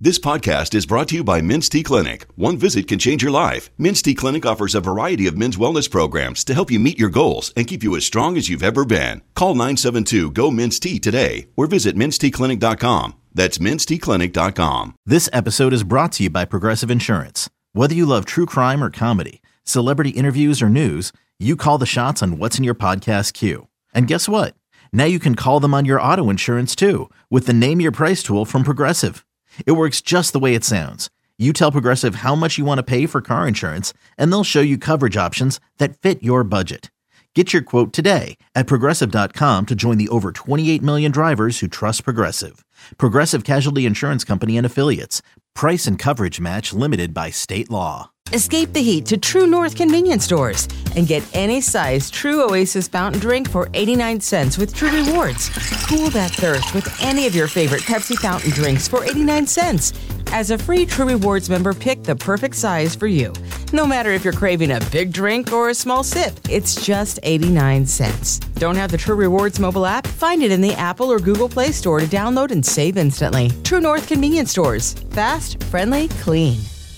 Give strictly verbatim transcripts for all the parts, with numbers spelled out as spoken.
This podcast is brought to you by Men's T Clinic. One visit can change your life. Men's T Clinic offers a variety of men's wellness programs to help you meet your goals and keep you as strong as you've ever been. Call nine seven two, G O, Men's T today or visit mens t clinic dot com. That's mens t clinic dot com. This episode is brought to you by Progressive Insurance. Whether you love true crime or comedy, celebrity interviews or news, you call the shots on what's in your podcast queue. And guess what? Now you can call them on your auto insurance too with the Name Your Price tool from Progressive. It works just the way it sounds. You tell Progressive how much you want to pay for car insurance, and they'll show you coverage options that fit your budget. Get your quote today at progressive dot com to join the over twenty-eight million drivers who trust Progressive. Progressive Casualty Insurance Company and Affiliates. Price and coverage match limited by state law. Escape the heat to True North convenience stores and get any size True Oasis fountain drink for eighty-nine cents with True Rewards. Cool that thirst with any of your favorite Pepsi fountain drinks for eighty-nine cents. As a free True Rewards member, pick the perfect size for you. No matter if you're craving a big drink or a small sip, it's just eighty-nine cents. Don't have the True Rewards mobile app? Find it in the Apple or Google Play Store to download and save instantly. True North convenience stores. Fast, friendly, clean.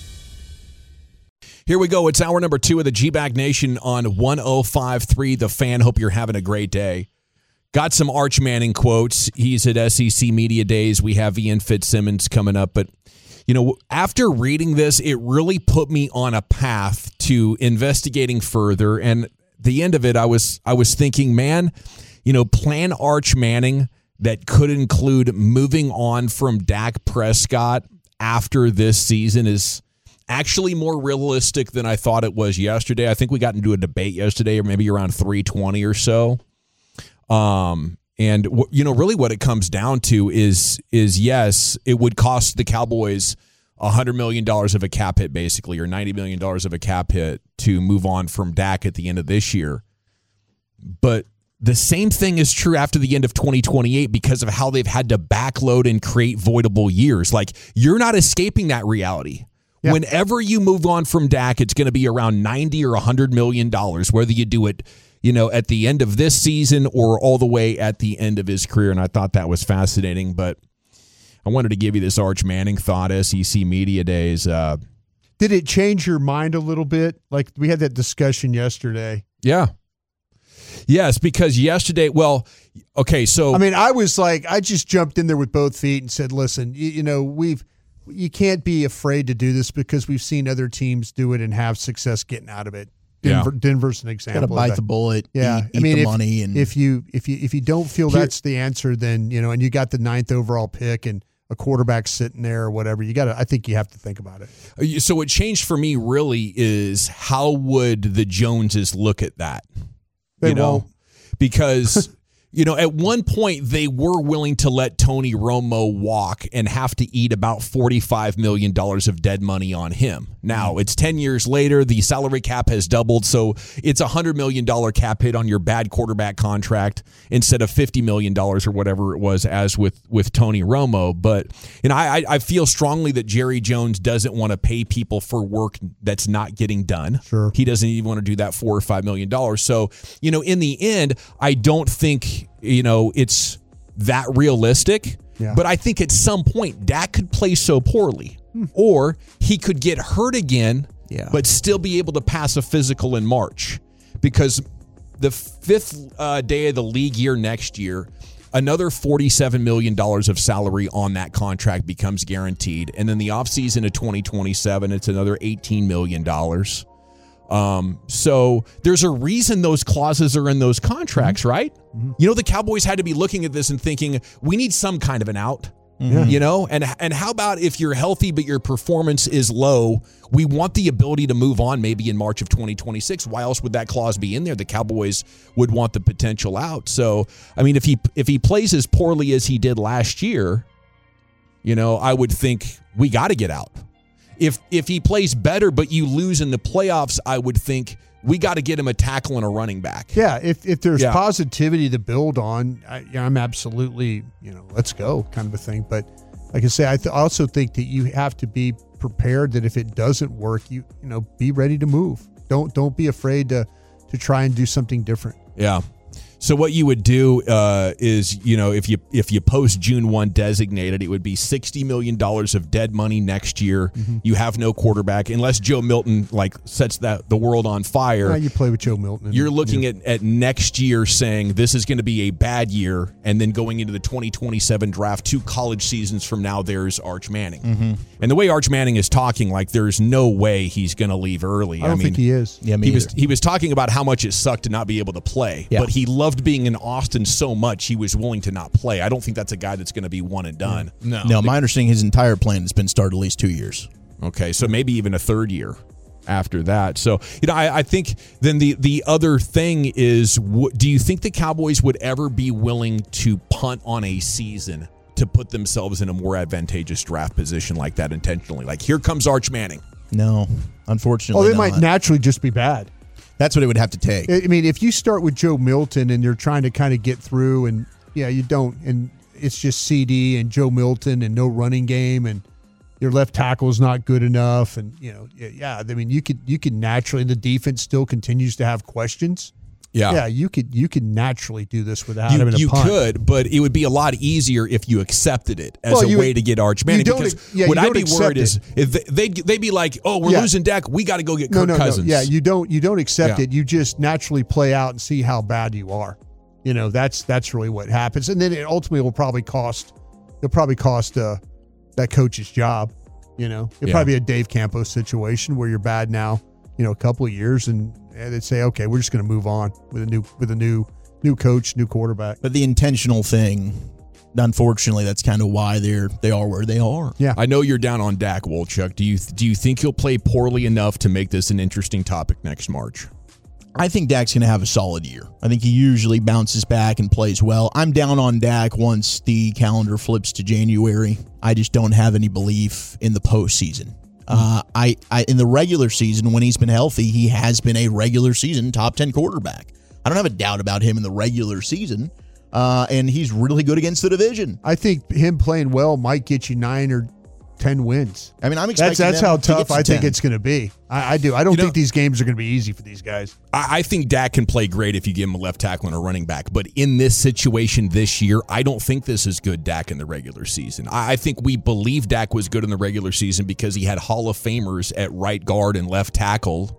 Here we go. It's hour number two of the G-Bag Nation on one oh five point three The Fan. Hope you're having a great day. Got some Arch Manning quotes. He's at S E C Media Days. We have Ian Fitzsimmons coming up. But, you know, after reading this, it really put me on a path to investigating further. And the end of it, I was I was thinking, man, you know, plan Arch Manning that could include moving on from Dak Prescott after this season is actually more realistic than I thought it was yesterday. I think we got into a debate yesterday, or maybe around three twenty or so. Um, and you know, really, what it comes down to is is yes, it would cost the Cowboys a hundred million dollars of a cap hit, basically, or ninety million dollars of a cap hit to move on from Dak at the end of this year. But the same thing is true after the end of twenty twenty-eight because of how they've had to backload and create voidable years. Like, you're not escaping that reality. Yeah. Whenever you move on from Dak, it's going to be around ninety or one hundred million dollars, whether you do it, you know, at the end of this season or all the way at the end of his career. And I thought that was fascinating. But I wanted to give you this Arch Manning thought, S E C Media Days. Uh, Did it change your mind a little bit? Like, we had that discussion yesterday. Yeah. Yes, because yesterday, well, okay, so. I mean, I was like, I just jumped in there with both feet and said, listen, you, you know, we've. You can't be afraid to do this because we've seen other teams do it and have success getting out of it. Denver, yeah. Denver's an example. Got to bite the bullet. Yeah, eat, I mean, eat the if, money. And if you if you if you don't feel Here, that's the answer, then you know, and you got the ninth overall pick and a quarterback sitting there or whatever, you got to. I think you have to think about it. So what changed for me really is how would the Joneses look at that? They you know, won't. Because. You know, at one point, they were willing to let Tony Romo walk and have to eat about forty-five million dollars of dead money on him. Now, it's ten years later. The salary cap has doubled, so it's a one hundred million dollars cap hit on your bad quarterback contract instead of fifty million dollars or whatever it was as with, with Tony Romo. But, you know, I, I feel strongly that Jerry Jones doesn't want to pay people for work that's not getting done. Sure. He doesn't even want to do that four or five million dollars. So, you know, in the end, I don't think you know, it's that realistic. Yeah. But I think at some point, Dak could play so poorly. Hmm. Or he could get hurt again, yeah. but still be able to pass a physical in March. Because the fifth uh, day of the league year next year, another forty-seven million dollars of salary on that contract becomes guaranteed. And then the offseason of twenty twenty-seven, it's another eighteen million dollars. Um, so there's a reason those clauses are in those contracts, mm-hmm. right? Mm-hmm. You know, the Cowboys had to be looking at this and thinking, we need some kind of an out, mm-hmm. you know, and, and how about if you're healthy, but your performance is low, we want the ability to move on maybe in March of twenty twenty-six. Why else would that clause be in there? The Cowboys would want the potential out. So, I mean, if he, if he plays as poorly as he did last year, you know, I would think we got to get out. If if he plays better, but you lose in the playoffs, I would think we got to get him a tackle and a running back. Yeah, if if there's yeah. positivity to build on, I, I'm absolutely, you know, let's go kind of a thing. But like I say, I th- also think that you have to be prepared that if it doesn't work, you you know, be ready to move. Don't don't be afraid to to try and do something different. Yeah. So what you would do uh, is, you know, if you if you post June first designated, it would be sixty million dollars of dead money next year. Mm-hmm. You have no quarterback unless Joe Milton like sets that the world on fire. Yeah, you play with Joe Milton. You're looking yeah. at, at next year saying this is going to be a bad year, and then going into the twenty twenty-seven draft, two college seasons from now, there's Arch Manning. Mm-hmm. And the way Arch Manning is talking, like there's no way he's going to leave early. I don't I mean, think he is. Yeah, me he either. was he was talking about how much it sucked to not be able to play, yeah. but he loved being in Austin so much he was willing to not play. I don't think that's a guy that's going to be one and done. No, no. My understanding, his entire plan has been start at least two years. Okay, so maybe even a third year after that. So, you know, I, I think then the, the other thing is, w- do you think the Cowboys would ever be willing to punt on a season to put themselves in a more advantageous draft position like that intentionally? Like, here comes Arch Manning. No, unfortunately Oh, they not. might naturally just be bad. That's what it would have to take. I mean, if you start with Joe Milton and you're trying to kind of get through and, yeah, you don't, and it's just C D and Joe Milton and no running game and your left tackle is not good enough. And, you know, yeah, I mean, you could, you could naturally, and the defense still continues to have questions. Yeah. Yeah, you could you could naturally do this without you, having a you punt. could, but it would be a lot easier if you accepted it as well, a you, way to get Arch Manning. Because yeah, what I'd don't be worried it. is if they, they'd, they'd be like, oh, we're yeah. losing Dak, we got to go get no, Kirk no, Cousins. No. Yeah, you don't you don't accept yeah. it. You just naturally play out and see how bad you are. You know, that's that's really what happens. And then it ultimately will probably cost it'll probably cost uh, that coach's job. You know, it'll yeah. probably be a Dave Campos situation where you're bad now, you know, a couple of years and, and they'd say, okay, we're just going to move on with a new with a new new coach, new quarterback. But the intentional thing, unfortunately, that's kind of why they're they are where they are. Yeah, I know you're down on Dak, Wolchuk. Do you do you think he'll play poorly enough to make this an interesting topic next March? I think Dak's going to have a solid year. I think he usually bounces back and plays well. I'm down on Dak once the calendar flips to January. I just don't have any belief in the postseason. Uh, I, I in the regular season, when he's been healthy, he has been a regular season top ten quarterback. I don't have a doubt about him in the regular season, uh, and he's really good against the division. I think him playing well might get you nine or ten wins. I mean, I'm expecting that's that's how to tough I think ten. it's going to be. I, I do. I don't You know, think these games are going to be easy for these guys. I, I think Dak can play great if you give him a left tackle and a running back. But in this situation this year, I don't think this is good Dak in the regular season. I, I think we believe Dak was good in the regular season because he had Hall of Famers at right guard and left tackle,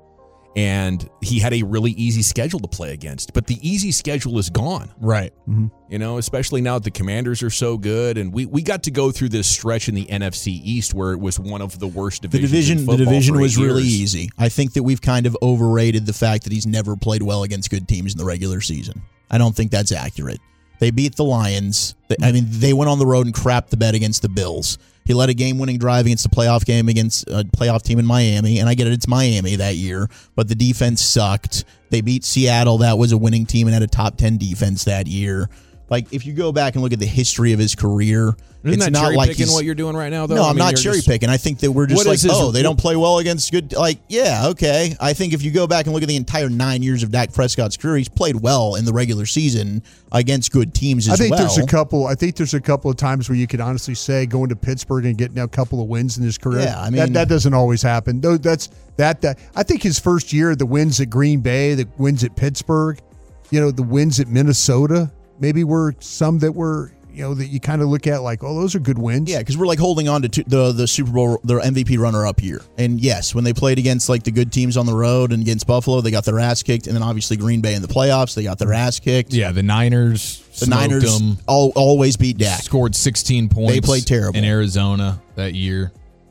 and he had a really easy schedule to play against. But the easy schedule is gone. Right. Mm-hmm. You know, especially now that the Commanders are so good, and we, we got to go through this stretch in the N F C East where it was one of the worst The divisions. division, in the football division for eight was really years. easy. I think that we've kind of overrated the fact that he's never played well against good teams in the regular season. I don't think that's accurate. They beat the Lions. I mean, they went on the road and crapped the bed against the Bills. He led a game-winning drive against a playoff game against a playoff team in Miami, and I get it, it's Miami that year, but the defense sucked. They beat Seattle. That was a winning team and had a top ten defense that year. Like, if you go back and look at the history of his career, Isn't it's that not cherry like picking he's, what you're doing right now, though? No, I I'm mean, not you're cherry just- picking. I think that we're just What like, is his- oh, they don't play well against good. Like, yeah, okay. I think if you go back and look at the entire nine years of Dak Prescott's career, he's played well in the regular season against good teams as I think well. there's a couple. I think there's a couple of times where you could honestly say going to Pittsburgh and getting a couple of wins in his career. Yeah, I mean- that, that doesn't always happen. Though that's that. That I think his first year, the wins at Green Bay, the wins at Pittsburgh, you know, the wins at Minnesota, maybe were some that were, you know, that you kind of look at like, oh, those are good wins. Yeah, because we're like holding on to two, the the Super Bowl, the M V P runner-up year. And yes, when they played against like the good teams on the road and against Buffalo, they got their ass kicked. And then obviously Green Bay in the playoffs, they got their ass kicked. Yeah, the Niners The Niners them, all, always beat Dak. scored sixteen points. They played terrible in Arizona that year.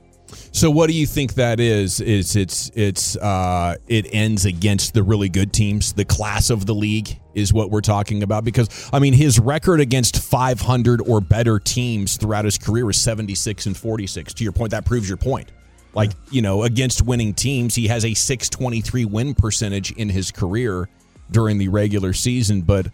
So what do you think that is? Is it's it's uh, it ends against the really good teams, the class of the league is what we're talking about? Because I mean, his record against five hundred or better teams throughout his career is seventy-six and forty-six. To your point, that proves your point. Like, you know, against winning teams, he has a six twenty-three win percentage in his career during the regular season. But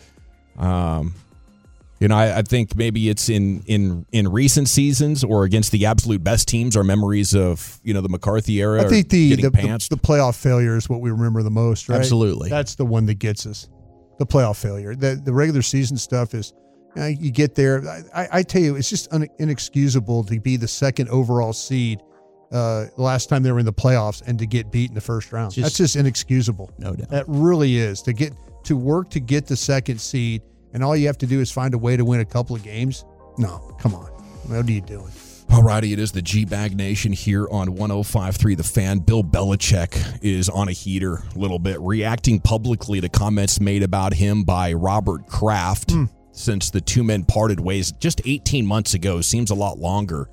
um, you know, I, I think maybe it's in, in in recent seasons or against the absolute best teams. Our memories of, you know, the McCarthy era. I think the getting the, the, pantsed. the playoff failure is what we remember the most, right? Absolutely. That's the one that gets us. The playoff failure. The the regular season stuff is, you know, you get there. I, I tell you, it's just un, inexcusable to be the second overall seed uh, last time they were in the playoffs and to get beat in the first round. Just- That's just inexcusable. No doubt. That really is. To get to work to get the second seed, and all you have to do is find a way to win a couple of games? No, come on. What are you doing? All righty, it is the G-Bag Nation here on one oh five point three The Fan. Bill Belichick is on a heater a little bit, reacting publicly to comments made about him by Robert Kraft mm. since the two men parted ways just eighteen months ago. Seems a lot longer.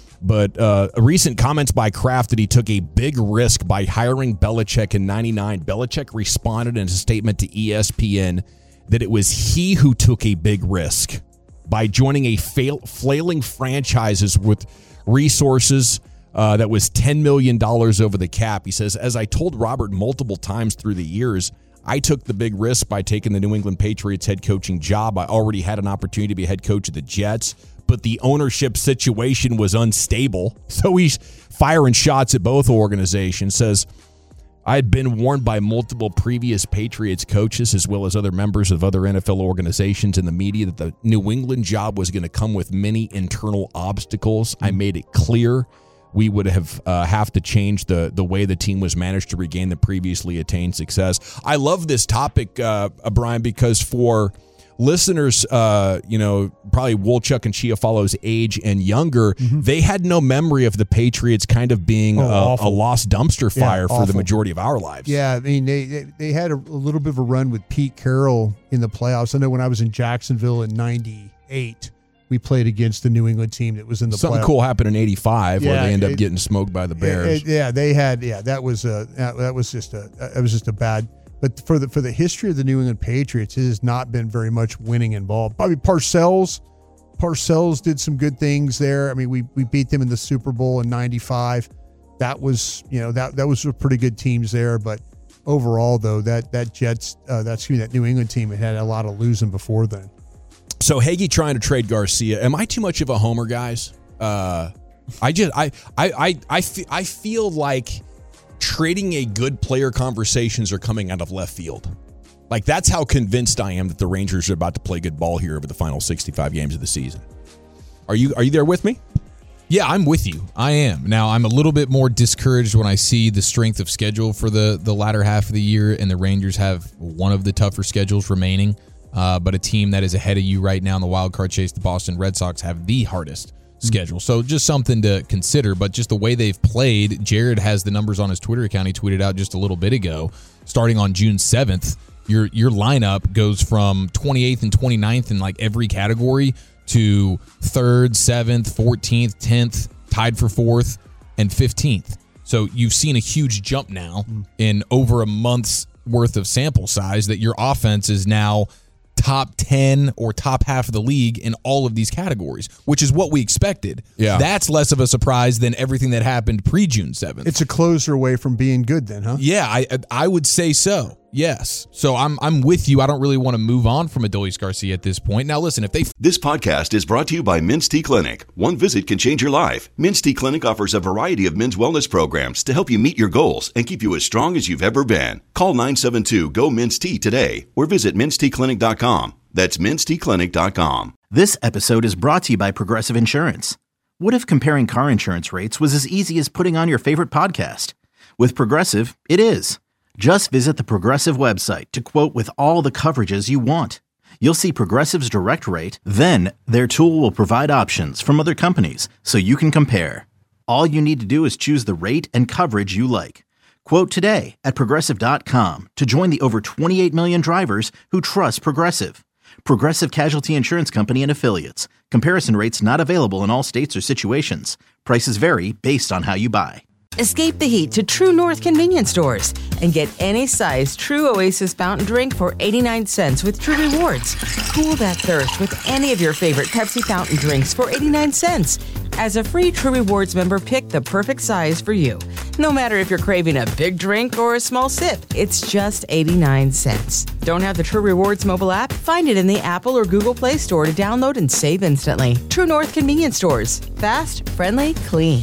But uh, recent comments by Kraft that he took a big risk by hiring Belichick in ninety-nine. Belichick responded in a statement to E S P N that it was he who took a big risk by joining a fail, flailing franchises with resources uh, that was ten million dollars over the cap. He says, as I told Robert multiple times through the years, I took the big risk by taking the New England Patriots head coaching job. I already had an opportunity to be head coach of the Jets, but the ownership situation was unstable. So he's firing shots at both organizations. Says, I had been warned by multiple previous Patriots coaches as well as other members of other N F L organizations and the media that the New England job was going to come with many internal obstacles. I made it clear we would have uh, have to change the the way the team was managed to regain the previously attained success. I love this topic, uh, Brian, because for listeners, uh, you know, probably Wolchuk and Chiafalo's age and younger, mm-hmm. they had no memory of the Patriots kind of being oh, a, a lost dumpster fire yeah, for awful. the majority of our lives. Yeah, I mean, they they, they had a, a little bit of a run with Pete Carroll in the playoffs. I know when I was in Jacksonville in ninety-eight, we played against the New England team that was in the Something playoffs. cool happened in eighty-five yeah, where they end up it, getting smoked by the Bears. It, it, yeah, they had, yeah, that was a, that was just a, that was just a bad. But for the for the history of the New England Patriots, it has not been very much winning involved. Probably Parcells, Parcells did some good things there. I mean, we we beat them in the Super Bowl in ninety-five. That was, you know, that that was a pretty good teams there. But overall, though, that that Jets, uh, that excuse me, that New England team had had a lot of losing before then. So Hagee trying to trade Garcia. Am I too much of a homer, guys? Uh, I just I I I I, fe- I feel like trading a good player conversations are coming out of left field. Like, that's how convinced I am that the Rangers are about to play good ball here over the final sixty-five games of the season. Are you are you there with me? Yeah, I'm with you. I am. Now, I'm a little bit more discouraged when I see the strength of schedule for the, the latter half of the year, and the Rangers have one of the tougher schedules remaining. Uh, but a team that is ahead of you right now in the wild card chase, the Boston Red Sox, have the hardest schedule. So just something to consider, but just the way they've played, Jared has the numbers on his Twitter account. He tweeted out just a little bit ago, starting on June seventh, your your lineup goes from twenty-eighth and twenty-ninth in like every category to third, seventh, fourteenth, tenth, tied for fourth, and fifteenth. So you've seen a huge jump now in over a month's worth of sample size that your offense is now top ten or top half of the league in all of these categories, which is what we expected. Yeah. That's less of a surprise than everything that happened pre-June seventh. It's a closer away from being good then, huh? Yeah, I I would say so. Yes. So I'm I'm with you. I don't really want to move on from Adolis Garcia at this point. Now, listen, if they... This podcast is brought to you by Men's T Clinic. One visit can change your life. Men's T Clinic offers a variety of men's wellness programs to help you meet your goals and keep you as strong as you've ever been. Call nine seven two, G O, M E N S T today or visit mens t clinic dot com. That's mens t clinic dot com. This episode is brought to you by Progressive Insurance. What if comparing car insurance rates was as easy as putting on your favorite podcast? With Progressive, it is. Just visit the Progressive website to quote with all the coverages you want. You'll see Progressive's direct rate, then their tool will provide options from other companies so you can compare. All you need to do is choose the rate and coverage you like. Quote today at progressive dot com to join the over twenty-eight million drivers who trust Progressive. Progressive Casualty Insurance Company and Affiliates. Comparison rates not available in all states or situations. Prices vary based on how you buy. Escape the heat to True North convenience stores and get any size True Oasis fountain drink for eighty-nine cents with True Rewards. Cool that thirst with any of your favorite Pepsi fountain drinks for eighty-nine cents. As a free True Rewards member, pick the perfect size for you. No matter if you're craving a big drink or a small sip, it's just eighty-nine cents. Don't have the True Rewards mobile app? Find it in the Apple or Google Play Store to download and save instantly. True North convenience stores. Fast, friendly, clean.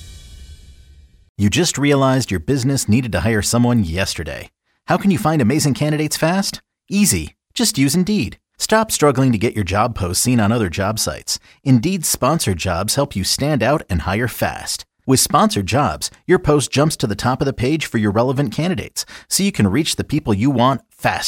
You just realized your business needed to hire someone yesterday. How can you find amazing candidates fast? Easy. Just use Indeed. Stop struggling to get your job posts seen on other job sites. Indeed's sponsored jobs help you stand out and hire fast. With sponsored jobs, your post jumps to the top of the page for your relevant candidates, so you can reach the people you want faster.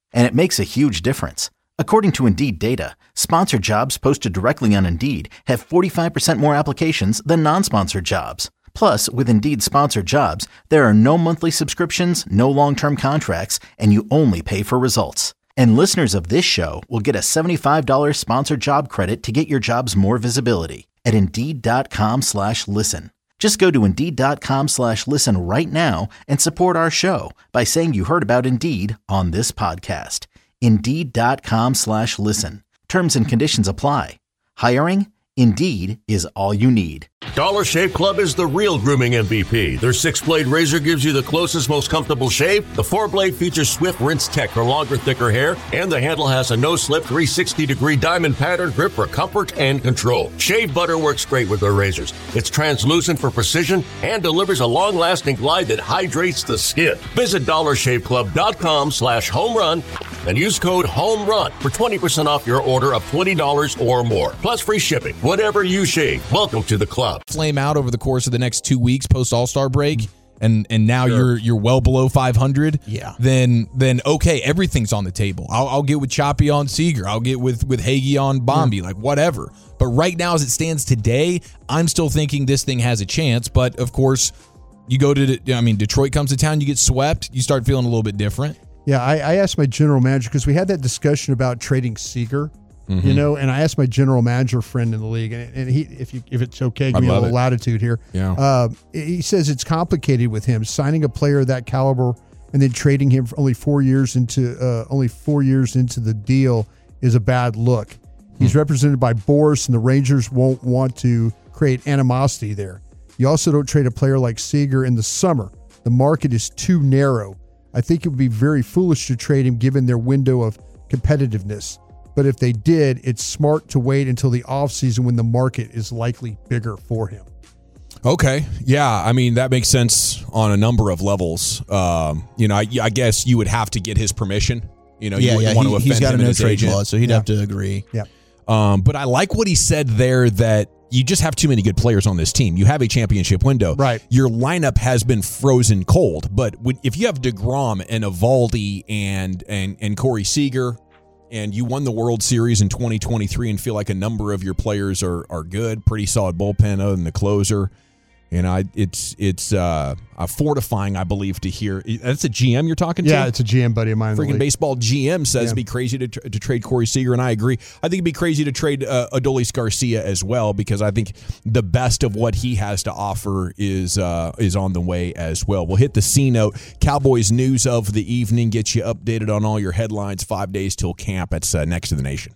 And it makes a huge difference. According to Indeed data, sponsored jobs posted directly on Indeed have forty-five percent more applications than non-sponsored jobs. Plus, with Indeed sponsored jobs, there are no monthly subscriptions, no long-term contracts, and you only pay for results. And listeners of this show will get a seventy-five dollars sponsored job credit to get your jobs more visibility at Indeed.com slash listen. Just go to Indeed.com slash listen right now and support our show by saying you heard about Indeed on this podcast. Indeed.com slash listen. Terms and conditions apply. Hiring? Indeed is all you need. Dollar Shave Club is the real grooming M V P. Their six-blade razor gives you the closest, most comfortable shave. The four-blade features Swift Rinse Tech for longer, thicker hair. And the handle has a no-slip three hundred sixty degree diamond pattern grip for comfort and control. Shave butter works great with their razors. It's translucent for precision and delivers a long-lasting glide that hydrates the skin. Visit dollarshaveclub.com slash home run and use code HOMERUN for twenty percent off your order of twenty dollars or more. Plus free shipping. Whatever you shave, welcome to the club. Flame out over the course of the next two weeks post All-Star break, and and now sure. you're you're well below five hundred. Yeah. Then then okay, everything's on the table. I'll, I'll get with Choppy on Seager. I'll get with with Hagee on Bombi. Yeah. Like whatever. But right now, as it stands today, I'm still thinking this thing has a chance. But of course, you go to I mean Detroit comes to town, you get swept, you start feeling a little bit different. Yeah, I, I asked my general manager because we had that discussion about trading Seager. Mm-hmm. You know, and I asked my general manager friend in the league, and, and he, if you, if it's okay, give I me a little it. latitude here. Yeah. Uh, he says it's complicated with him signing a player of that caliber and then trading him for only four years into uh, only four years into the deal is a bad look. He's hmm. represented by Boris, and the Rangers won't want to create animosity there. You also don't trade a player like Seager in the summer. The market is too narrow. I think it would be very foolish to trade him given their window of competitiveness. But if they did, it's smart to wait until the offseason when the market is likely bigger for him. Okay. Yeah. I mean, that makes sense on a number of levels. Um, you know, I, I guess you would have to get his permission. You know, yeah, you wouldn't yeah, want he, to offend he's got him a no and his trade agent. clause, so he'd yeah. have to agree. Yeah. Um, but I like what he said there that you just have too many good players on this team. You have a championship window. Right. Your lineup has been frozen cold. But when, if you have DeGrom and Eovaldi and, and, and Corey Seager, and you won the World Series in twenty twenty-three and feel like a number of your players are are good, pretty solid bullpen other than the closer. You know, it's it's uh, uh, fortifying, I believe, to hear. That's a G M you're talking to? Yeah, it's a G M buddy of mine. Freaking baseball G M says yeah. it'd be crazy to, tr- to trade Corey Seager, and I agree. I think it'd be crazy to trade uh, Adolis Garcia as well, because I think the best of what he has to offer is uh, is on the way as well. We'll hit the C note. Cowboys news of the evening, get you updated on all your headlines. Five days till camp. It's uh, next to the nation.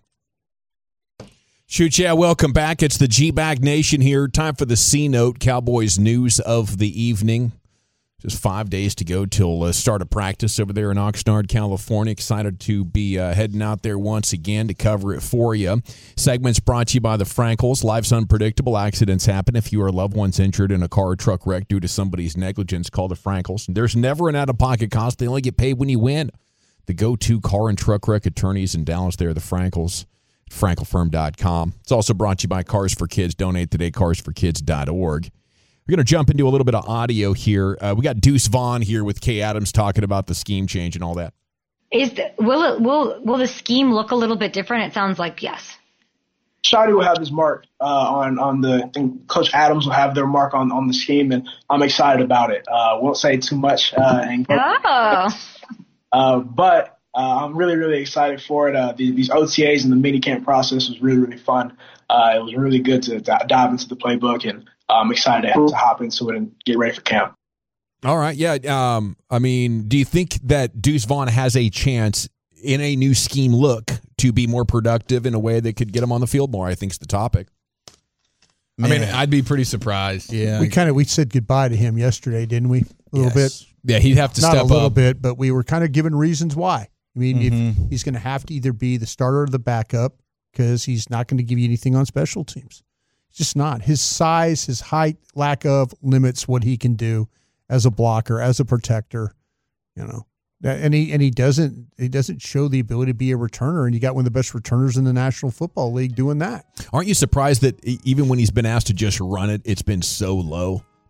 Shoot, yeah, welcome back. It's the G-Bag Nation here. Time for the C-Note, Cowboys news of the evening. Just five days to go till uh, start of practice over there in Oxnard, California. Excited to be uh, heading out there once again to cover it for you. Segments brought to you by the Frankels. Life's unpredictable. Accidents happen. If you or loved ones injured in a car or truck wreck due to somebody's negligence, call the Frankels. There's never an out-of-pocket cost. They only get paid when you win. The go-to car and truck wreck attorneys in Dallas, they're the Frankels. frankel firm dot com. It's also brought to you by Cars for Kids. Donate today, cars for kids dot org. We're going to jump into a little bit of audio here. Uh, we got Deuce Vaughn here with Kay Adams talking about the scheme change and all that. Is the, will it will will the scheme look a little bit different? It sounds like yes. Shotty will have his mark uh, on on the. I think Coach Adams will have their mark on, on the scheme, and I'm excited about it. Uh, won't say too much. Uh, and oh. Uh, but. Uh, I'm really, really excited for it. Uh, the, these O T As and the minicamp process was really, really fun. Uh, it was really good to, to dive into the playbook, and I'm excited to, to hop into it and get ready for camp. All right, yeah. Um, I mean, do you think that Deuce Vaughn has a chance in a new scheme look to be more productive in a way that could get him on the field more? I think is the topic. Man. I mean, I'd be pretty surprised. Yeah, we kind of we said goodbye to him yesterday, didn't we? A little yes. bit. Yeah, he'd have to Not step a little up. bit, but we were kind of given reasons why. I mean, Mm-hmm. if he's going to have to either be the starter or the backup because he's not going to give you anything on special teams. It's just not. His size, his height, lack of limits what he can do as a blocker, as a protector, you know. And he and he doesn't he doesn't show the ability to be a returner, and you got one of the best returners in the National Football League doing that. Aren't you surprised that even when he's been asked to just run it, it's been so low?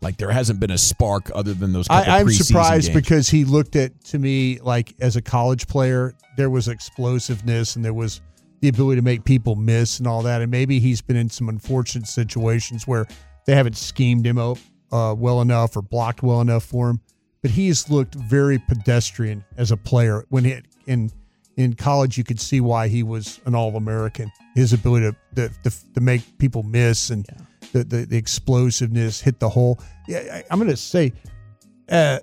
Like there hasn't been a spark other than those couple I, I'm preseason surprised games. because he looked at, to me, like as a college player, there was explosiveness and there was the ability to make people miss and all that. And maybe he's been in some unfortunate situations where they haven't schemed him out uh, well enough or blocked well enough for him. But he's looked very pedestrian as a player. When he, in in college, you could see why he was an All-American. His ability to to, to, to make people miss and yeah. the, the the explosiveness, hit the hole. Yeah, I, I'm going to say, uh,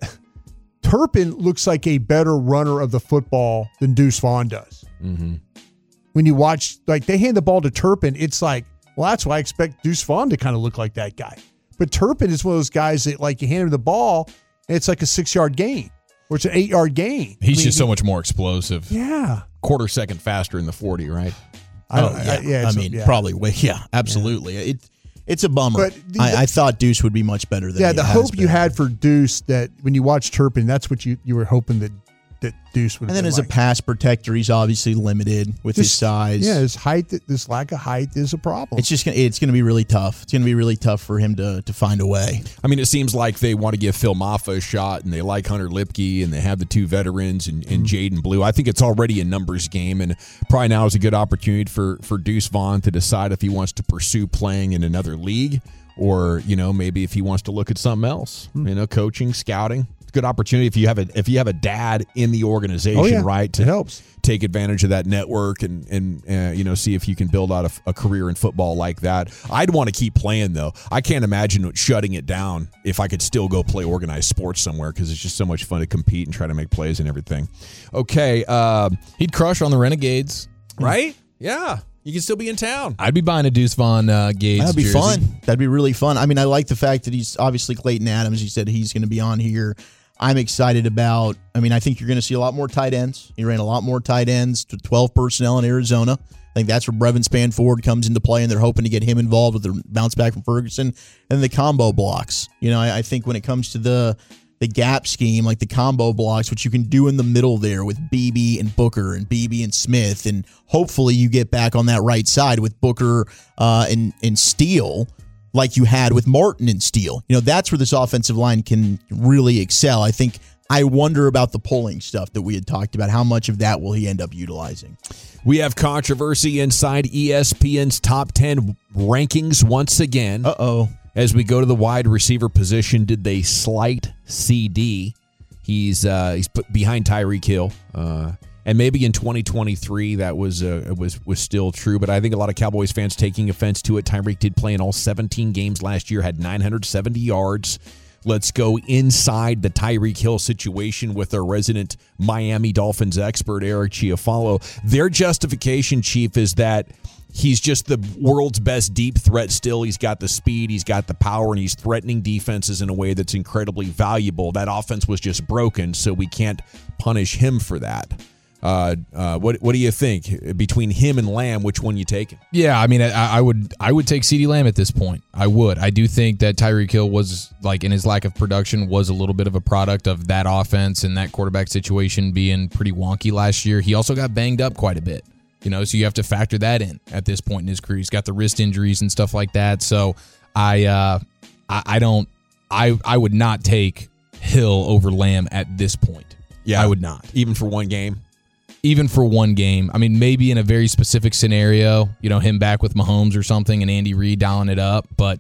Turpin looks like a better runner of the football than Deuce Vaughn does. Mm-hmm. When you watch, like they hand the ball to Turpin, it's like, well, that's why I expect Deuce Vaughn to kind of look like that guy. But Turpin is one of those guys that, like, you hand him the ball, and it's like a six-yard gain, or it's an eight-yard gain. He's I mean, just so much more explosive. Yeah. Quarter second faster in the forty, right? I don't, oh, yeah. I, yeah, I mean, a, yeah. probably. Yeah, absolutely. Yeah. It It's a bummer. But the, I, I thought Deuce would be much better than yeah. he The has hope been. you had for Deuce, that when you watch Turpin, that's what you, you were hoping that that Deuce would. And then as like. a pass protector, he's obviously limited with this, his size. Yeah, his height, this lack of height is a problem. It's just gonna, it's going to be really tough. It's going to be really tough for him to to find a way. I mean, it seems like they want to give Phil Maffa a shot, and they like Hunter Lipke, and they have the two veterans and, and mm-hmm. Jaden Blue. I think it's already a numbers game, and probably now is a good opportunity for for Deuce Vaughn to decide if he wants to pursue playing in another league, or you know maybe if he wants to look at something else. Mm-hmm. You know, coaching, scouting. Good opportunity if you have a if you have a dad in the organization, oh, yeah. right? To it helps take advantage of that network and and uh, you know see if you can build out a, a career in football like that. I'd want to keep playing though. I can't imagine shutting it down if I could still go play organized sports somewhere because it's just so much fun to compete and try to make plays and everything. Okay, uh, he'd crush on the Renegades, right? Yeah. You can still be in town. I'd be buying a Deuce Vaughn uh, Gades That'd be jersey. fun. That'd be really fun. I mean, I like the fact that he's obviously Clayton Adams. He said he's going to be on here. I'm excited about, I mean, I think you're going to see a lot more tight ends. He ran a lot more tight ends to twelve personnel in Arizona. I think that's where Brevin Spanford comes into play, and they're hoping to get him involved with the bounce back from Ferguson and the combo blocks. You know, I, I think when it comes to the the gap scheme, like the combo blocks, which you can do in the middle there with B B and Booker and B B and Smith, and hopefully you get back on that right side with Booker uh, and, and Steele, like you had with Martin and Steele. You know, that's where this offensive line can really excel. I think I wonder about the pulling stuff that we had talked about. How much of that will he end up utilizing? We have controversy inside E S P N's top ten rankings once again. Uh-oh. As we go to the wide receiver position, did they slight C D? He's uh, he's put behind Tyreek Hill. Uh, and maybe in twenty twenty-three that was uh, was was still true, but I think a lot of Cowboys fans taking offense to it. Tyreek did play in all seventeen games last year, had nine hundred seventy yards. Let's go inside the Tyreek Hill situation with our resident Miami Dolphins expert, Eric Chiafalo. Their justification, Chief, is that he's just the world's best deep threat still. He's got the speed, he's got the power, and he's threatening defenses in a way that's incredibly valuable. That offense was just broken, so we can't punish him for that. Uh, uh, what what do you think between him and Lamb? Which one you taking? Yeah, I mean, I, I would I would take CeeDee Lamb at this point. I would. I do think that Tyreek Hill was, like, in his lack of production, was a little bit of a product of that offense and that quarterback situation being pretty wonky last year. He also got banged up quite a bit, you know, so you have to factor that in at this point in his career. He's got the wrist injuries and stuff like that. So I uh, I, I don't I I would not take Hill over Lamb at this point. Yeah, I would not, even for one game. Even for one game. I mean, maybe in a very specific scenario, you know, him back with Mahomes or something and Andy Reid dialing it up, but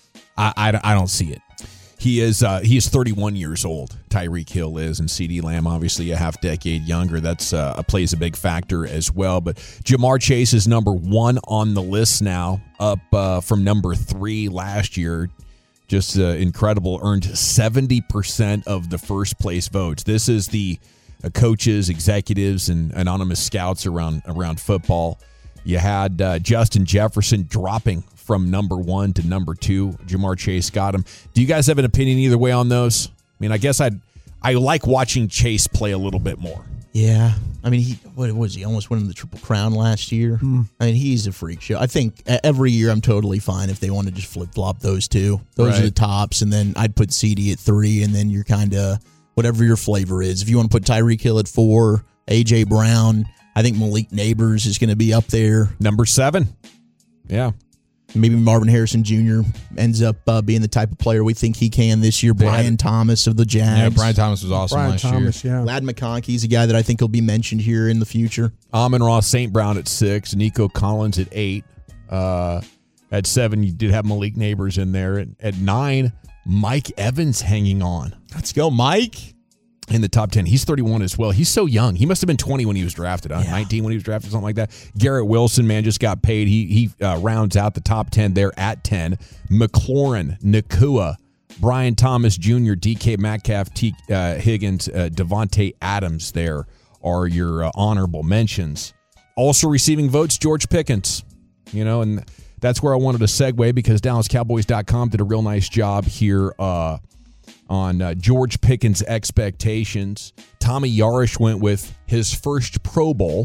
I, I, I don't see it. He is uh, he is thirty-one years old, Tyreek Hill is, and CeeDee Lamb obviously a half decade younger. That's uh, plays a big factor as well. But Jamar Chase is number one on the list now, up uh, from number three last year. Just uh, incredible. Earned seventy percent of the first place votes. This is the Uh, coaches, executives, and anonymous scouts around around football. You had uh, Justin Jefferson dropping from number one to number two. Jamar Chase got him. Do you guys have an opinion either way on those? I mean, I guess I'd I like watching Chase play a little bit more. Yeah, I mean, he what was he almost winning the Triple Crown last year? Hmm. I mean, he's a freak show. I think every year I'm totally fine if they want to just flip flop those two. Those right. are the tops, and then I'd put C D at three, and then you're kind of whatever your flavor is. If you want to put Tyreek Hill at four, A J Brown, I think Malik Neighbors is going to be up there. Number seven. Yeah. Maybe Marvin Harrison Junior ends up uh, being the type of player we think he can this year. Brian Thomas of the Jags. Yeah, Brian Thomas was awesome Brian last Thomas, year. yeah. Lad McConkey's a guy that I think will be mentioned here in the future. Amon-Ra Saint Brown at six, Nico Collins at eight. Uh, at seven, you did have Malik Neighbors in there. At, at nine, Mike Evans hanging on. Let's go, Mike. In the top ten. He's thirty-one as well. He's so young. He must have been twenty when he was drafted, huh? Yeah. nineteen when he was drafted, something like that. Garrett Wilson, man, just got paid. He he uh, rounds out the top ten there at ten. McLaurin, Nakua, Brian Thomas Junior, D K Metcalf, T, uh, Higgins, uh, Devontae Adams there are your uh, honorable mentions. Also receiving votes, George Pickens. You know, and that's where I wanted to segue because Dallas Cowboys dot com did a real nice job here uh on uh, George Pickens' expectations. Tommy Yarish went with his first Pro Bowl.